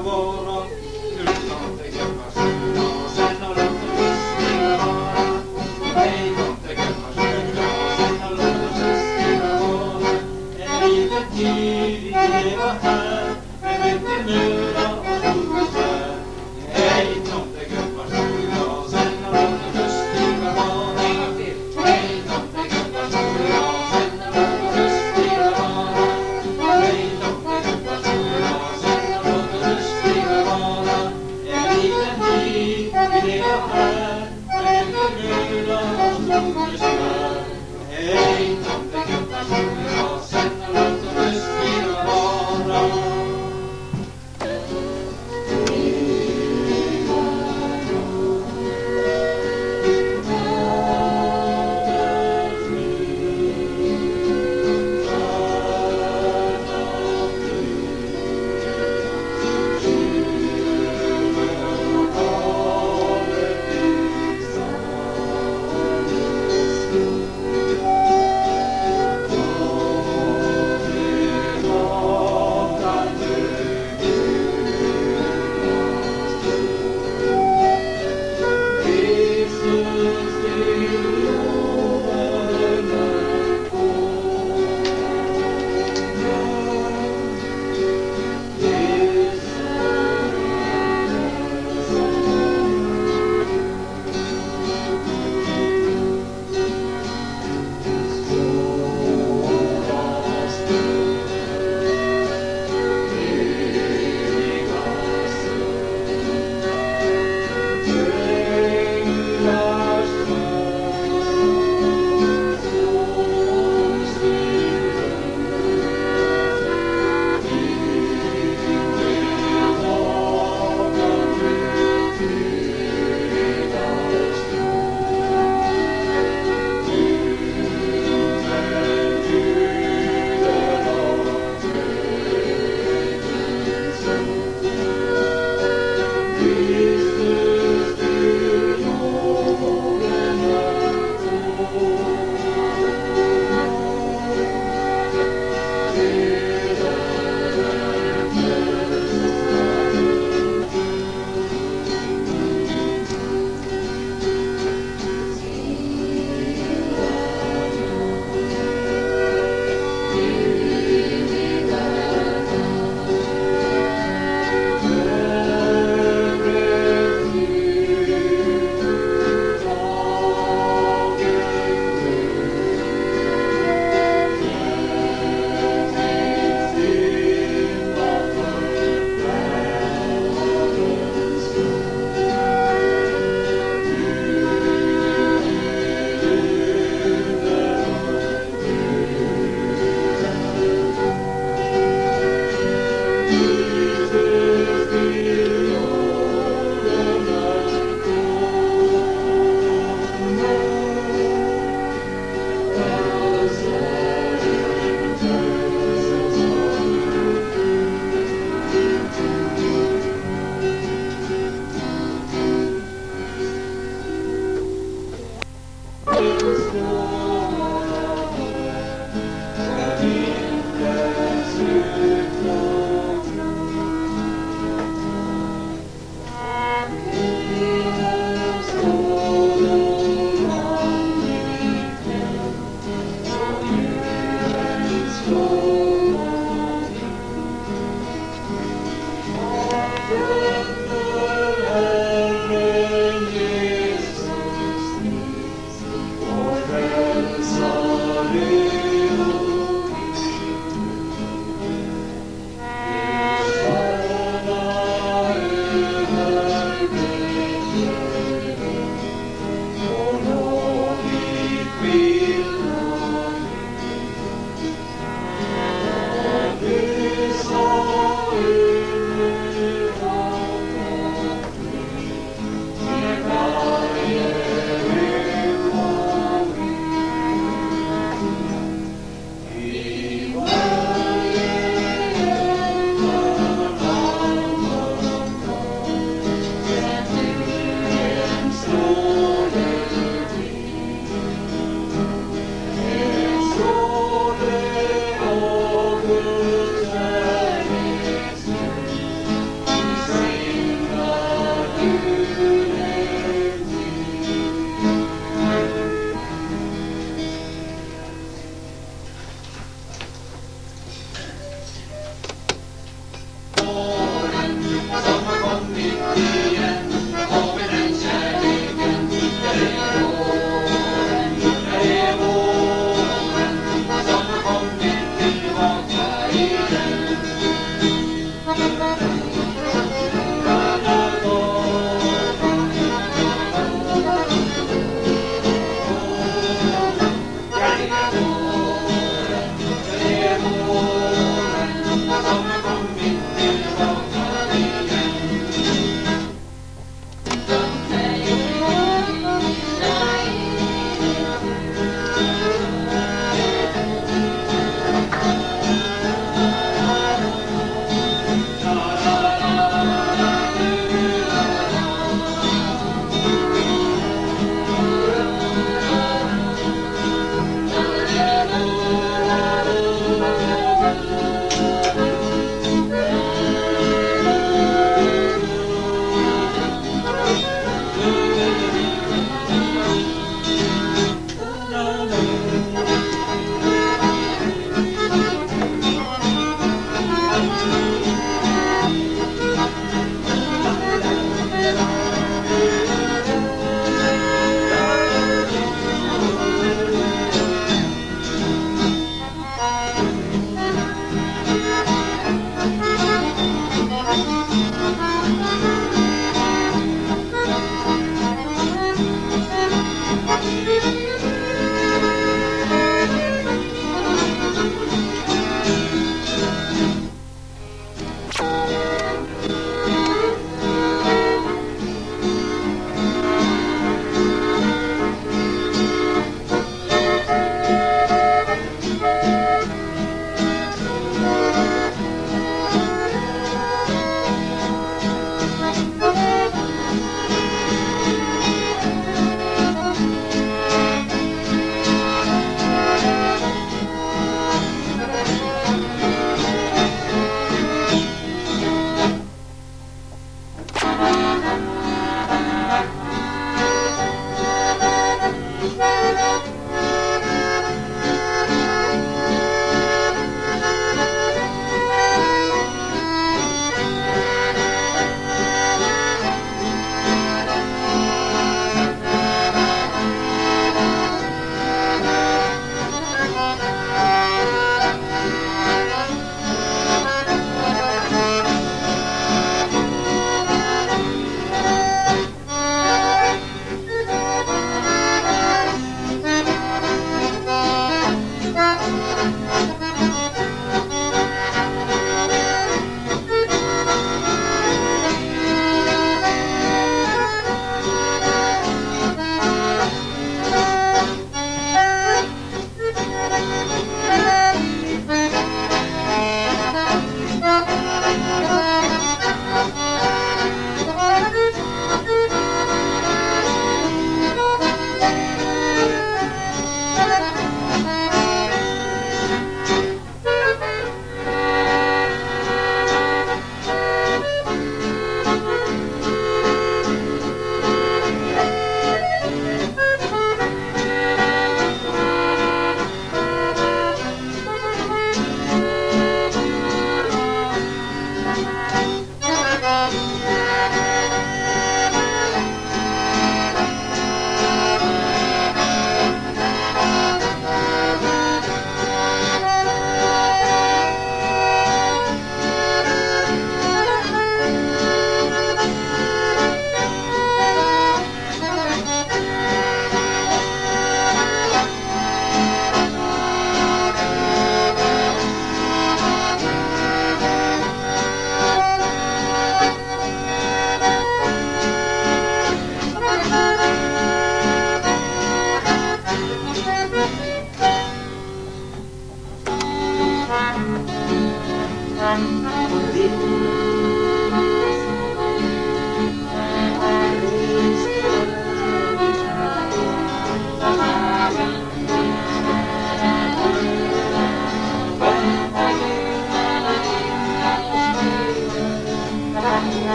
vara. Nu tomtegubbar stora och sen och låt oss lustiga vara. Hej tomtegubbar stora och sen och låt oss lustiga vara. En liten tid vi leva här med mycket möda och stor besvär. Hej tomtegubbar stora och sen och låt oss lustiga vara. Hej tomtegubbar stora och sen och låt oss lustiga vara. Hej tomtegubbar stora och sen och låt oss lustiga vara.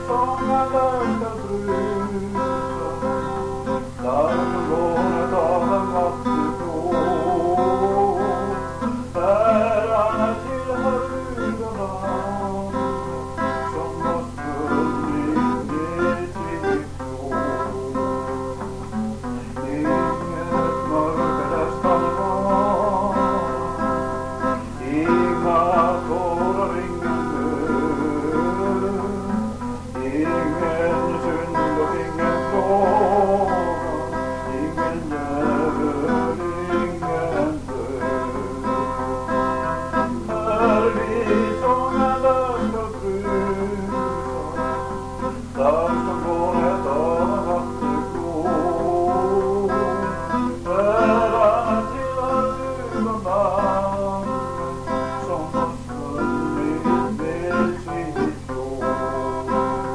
sången där ska brusa, där som lånet av en vattenflod. Bärarna tillhör gudarna, som har spunnit ner till blod. Inget mörker där skall vara, inga tårar, ingen nöd, ingen synd och ingen plåga, ingen djävul, ingen död. När vissången där ska brusa, där som lånet av en vattenflod. Bärarna tillhör gudarna, som har spunnit med sitt blod.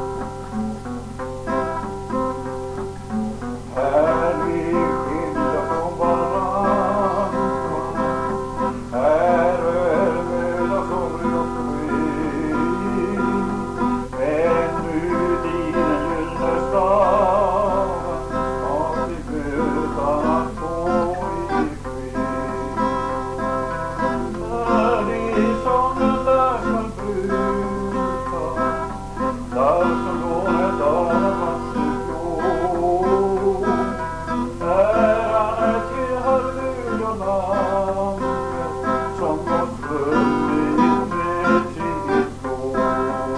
Här vi skilja från varandra, här är möda, sorg och skit. Ännu i den gyllene staden ska vi möta att gå i fred. När vissången där skall brusa, där som lånet av en vattenflod. Bärarna tillhör gudarna, som har spunnit med sitt blod.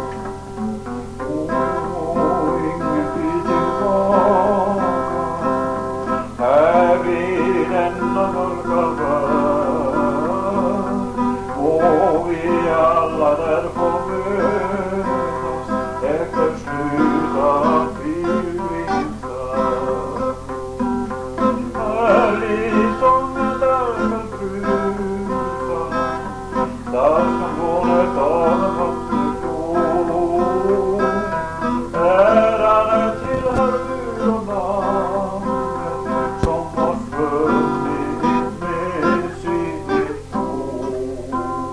Ingen tid tillbaka, här vid denna mörka värld, och vi alla där får mötas efter slutat vildvinter. Här vissången där ska brusa, där som lånet av en vattenflod. Bärarna tillhör gudarna, som har spunnit med sitt blod.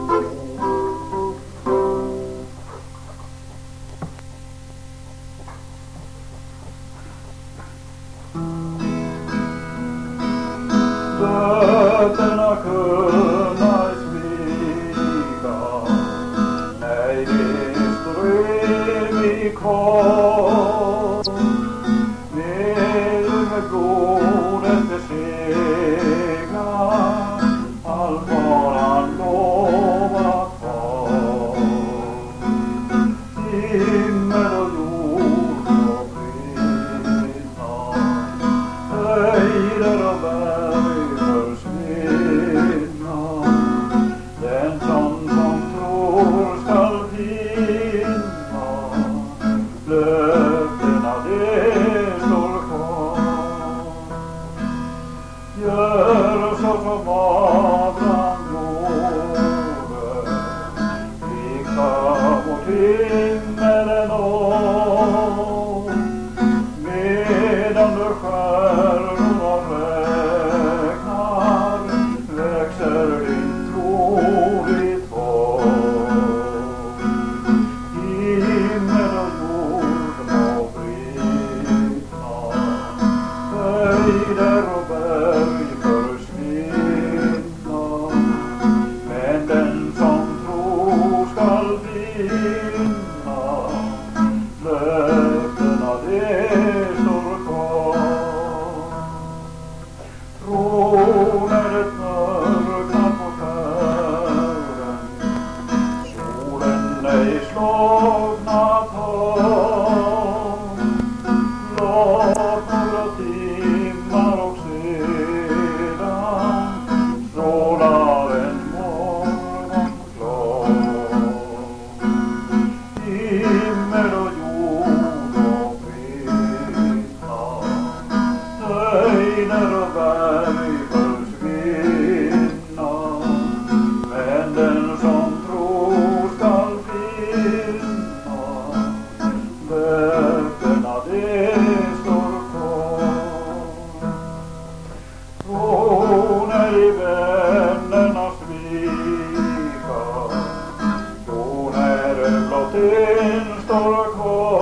Döderna kunna smyga, nej det står evigt kvar. Med blodet besegrar allt vad han lovat har. Himmel och jord och brinna, höjder och berg försvinna. Den som tror skall finna, löftena det står kvar. Gör så som Abraham gjorde, rikta mot himmelen och medan du stjärnorna räknar, växer din tro ditt hopp. Himmel och jord må brinna, höjder och berg försvinna, men den som tror skall finna, löftena det står kvar. Tron är ett mörknat på färden, solen ej slocknat har. Låt några timmar och sedan strålar en morgon klar. Himmel och jord och brinna, höjder och berg försvinna, men den som tror skall finna, löftena det står kvar. Tron är i vännernas vika, tron är blott en står kvar.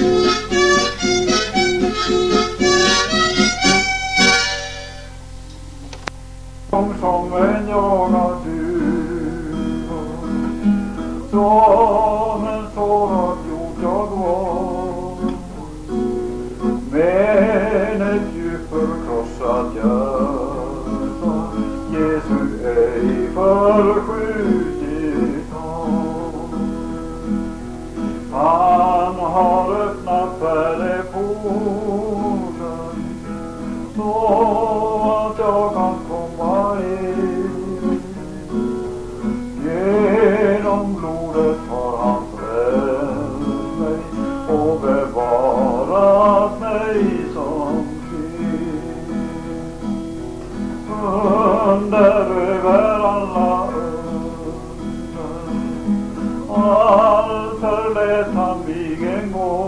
Som en jagad duva, som en sårad jord jag var, men ett djupt förkrossat hjärta Jesus ej förskjutit har. Han har öppnat pärleporten så att jag kan komma in. Genom blodet har han frälst mig och bevarat mig som sin. Under över alla under, allt förlät han vigen gå.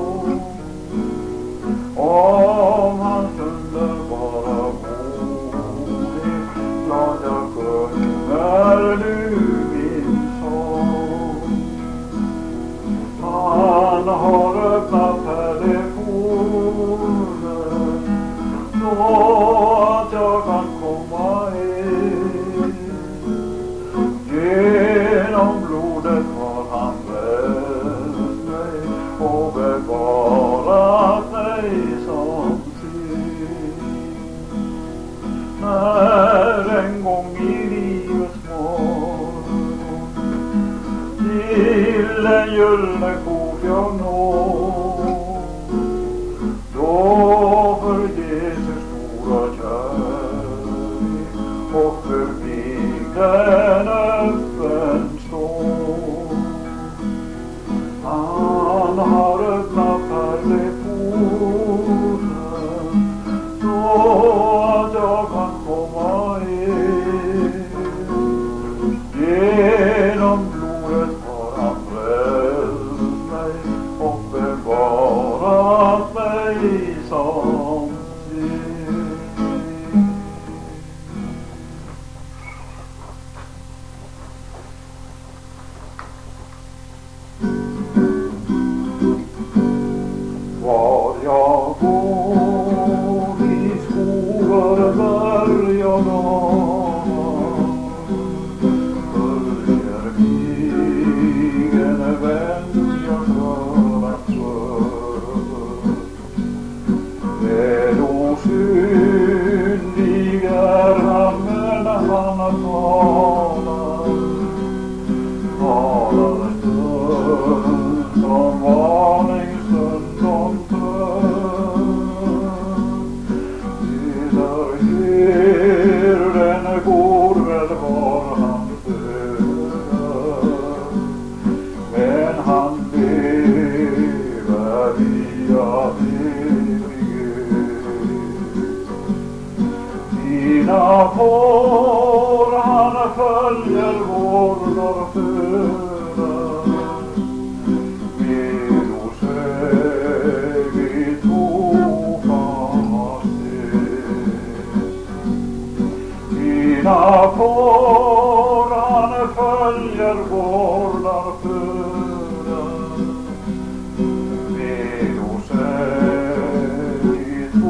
Om hans underbara godhet, glad jag sjunger nu min sång. Han har öppnat pärleporten så att jag kan komma in. Genom blodet har han frälst mig och bevarat mig som sin. När en gång i livets morgon till en gyllene port jag når, då för Jesus stora kärlek och för vigden öppen står. Han har öppnat pärleporten så att jag kan komma in. Genom blodet har han frälst mig och bevarat mig som sin. Var jag går i skogar, berg och dalar, följer mig en vän jag för att svör. Välosynlig är han, men han talar stund som varning, stund som den går väl var han dödar, men han lever via evighet. Dina får han följer, vårdar, föder, med oss evigt trofasthet. Dina får han följer, vårdar, föder, med oss evigt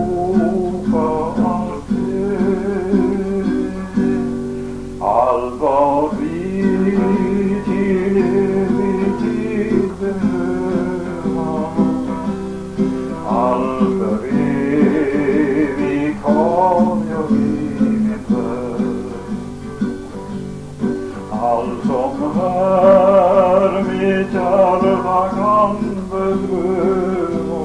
trofasthet. Allt vad vi till evig tid behöva, allt för evigt har jag i min värld. Allt som här mitt hjärta kan bedröva,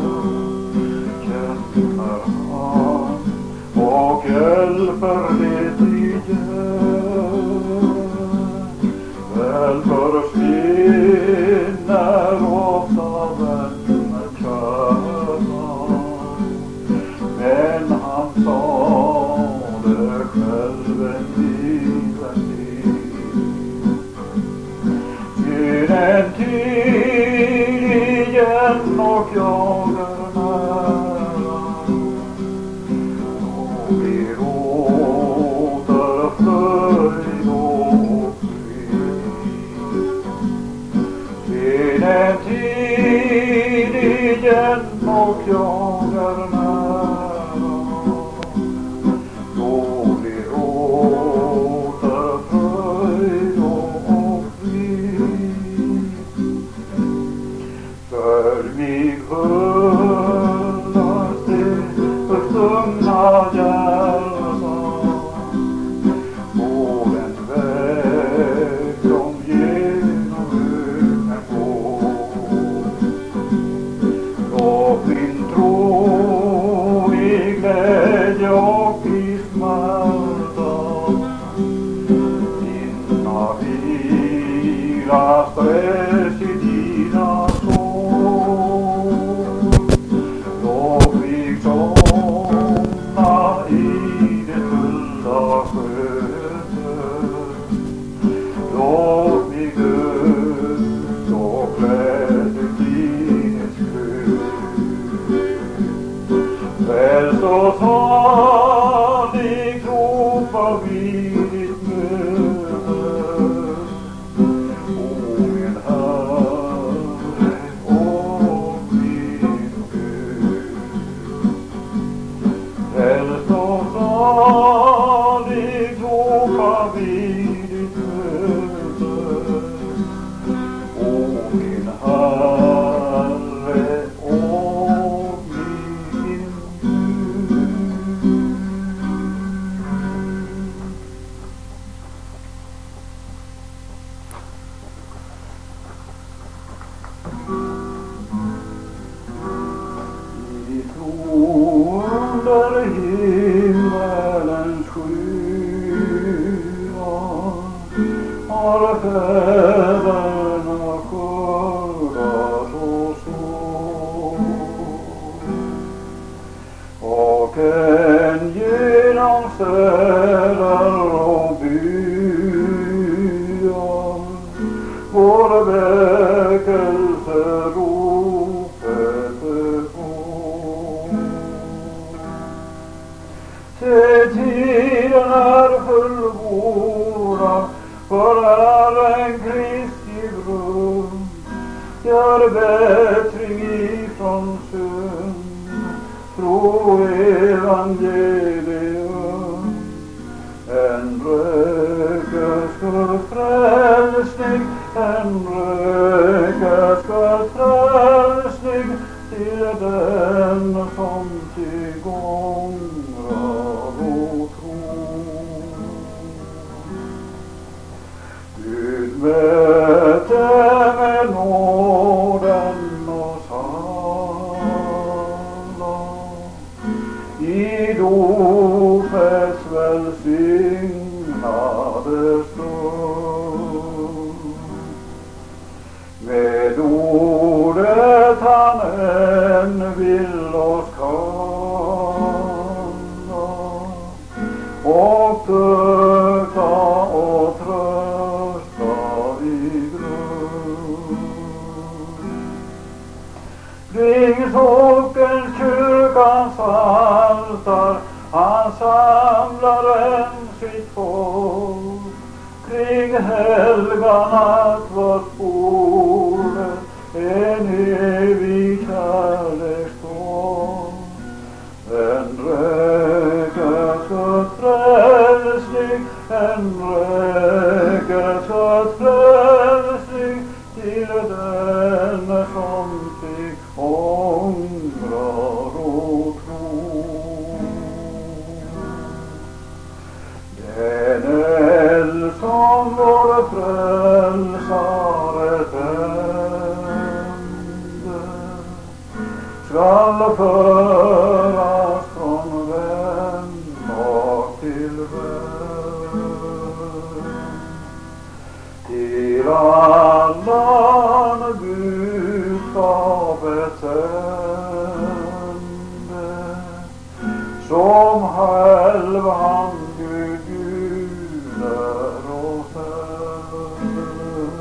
känner han och hjälper det i hjälp. Väl försvinner ofta vänner kära, men han sa det själv en given tid. En tid igen och jag är nära, då blir åter fröjd och frid. En tid fullas det förstungna hjärtan på en väg som genom öknen går. Låt min tro i glädje och i smärta dina vila sträck i dina sår. Låt mig somna i det fulla skötet. Låt mig dö och glädje dinens sköt. Frälst och salig ropar vid ditt möte. O min Herre och min Gud. Frälst och salig ropar vid ditt möte. O min Herre och min Gud. I tro under himmelens skyar har fäderna skördat och sått, och än genom städer och byar vår väckelse ropet på. Se, tiden är fullbordad för Herren Kristi brunn. Gör bättring ifrån synd, tro evangelium. En rökersk frälsning, en rökersk frälsning till den som tillgångrar och tror. Gud möte med nåden oss alla i dopets välsignade stund. Med ordet han än vill oss kalla och tukta och trösta i grund. Kring sockens kyrkans altar han samlar än sitt folk. Kring helganattvärdsbordet en evig kärleksstånd. En rökersk frälsning, en rökersk frälsning till den som ångrar och tror. Den eld som vår frälsare tände skall föras från vän bak till vän. Till allan budskapet sände, som själv han Gud bjuder oss än.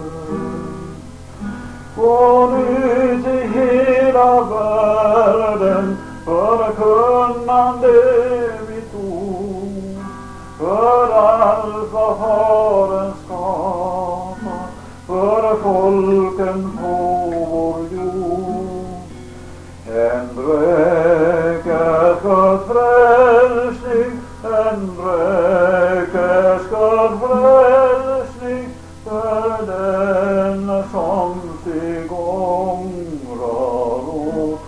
Gå nu till hela världen förkunnande mitt ord, för allt vad Fadern skapar, för folken på vår jord. En rökersk frälsning, en rökersk frälsning för den som tillgångrar och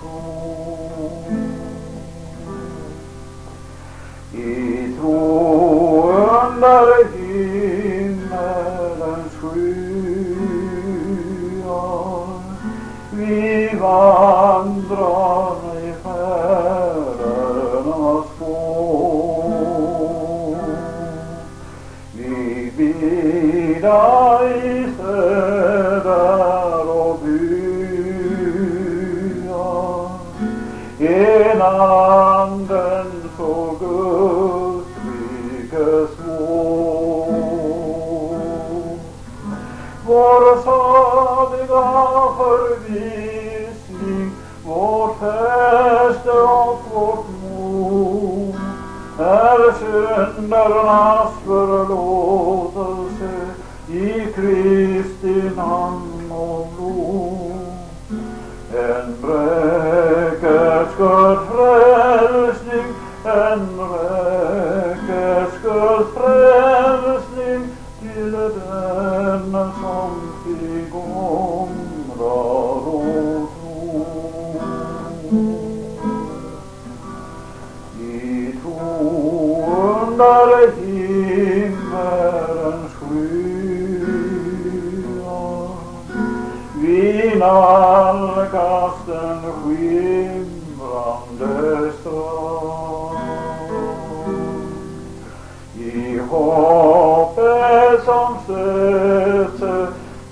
anden så Guds rikes vår. Vår saliga förvissning, vårt fäste och vårt mod är syndernas förlåtelse i Kristi namn och blod. En räckes Guds frälsning, en räckes Guds frälsning till den som sig ångrar och tror. I tro under himmelens skyar vi nalkas den skimrande strand. I hoppet som söter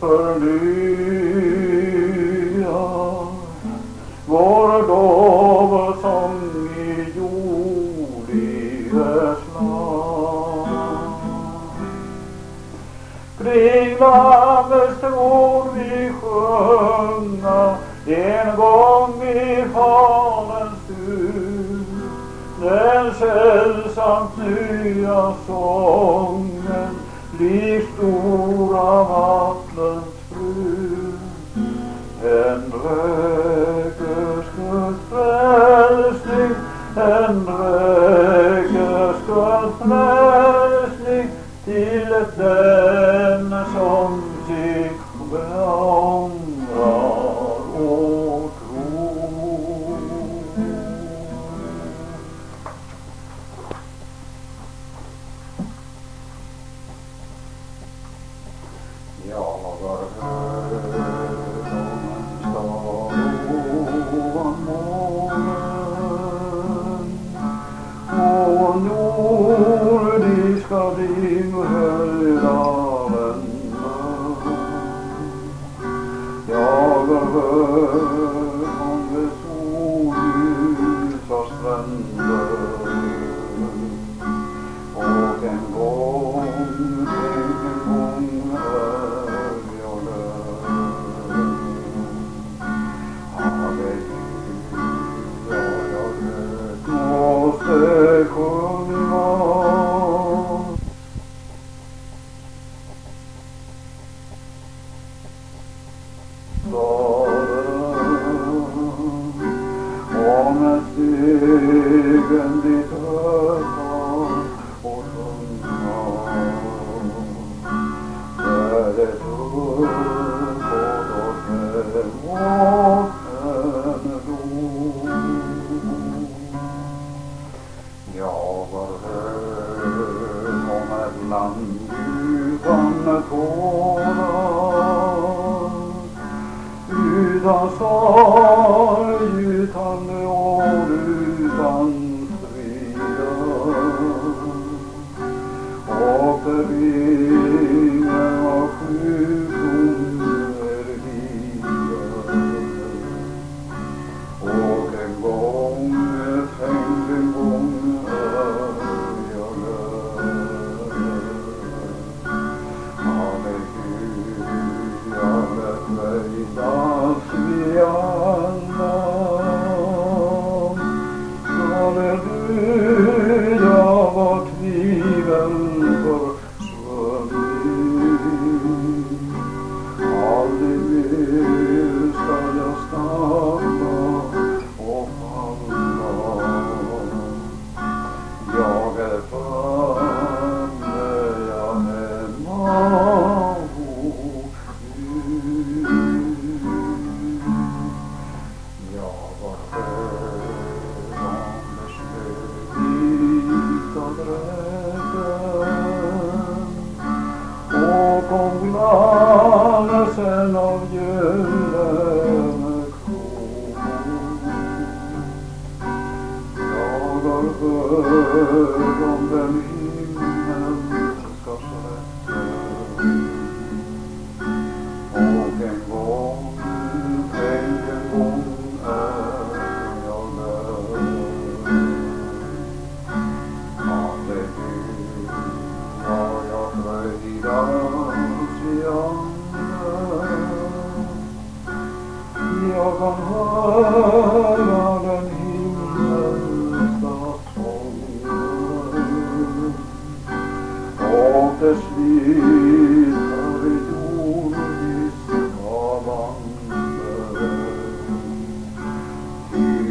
förnyar vår lovsång i jordlivets land. Kring Lammets tron vi sjunga en gång i Faderns hus, den sällsamt nya sången lik stora vattnens brus. En räckes Guds frälsning, en räckes Guds frälsning till den som sig beundrar och tror. Jag har hört om en stad ovan månen, och nordiska dimhöjdaren. Jag har hört om de solljusa stränder, och en gång är jag där. Halleluja, jag måste sjunga. Om en stegen dit öppnar och sjunga, där det tull och med vapen dom. Jag har hört om ett land utan tårar, utan sorg, utan nöd, utan strider, och där ingen av sjukdom är lider. Och en gång, tänk en gång är jag där. Halleluja, lät mig dans vi alla. Halleluja, var tvivel försvunnit. Aldrig mer skall jag stanna och falla. Jag är framme, jag är hos Gud. Jag har hört om det snövita bräden, och om glanelsen av gyllene kron. Jag har hört om den himmelska slätten, och en gång, tänk en gång är jag där.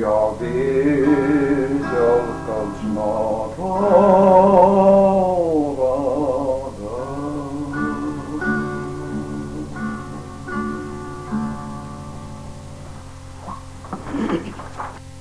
jag vet jag skall snart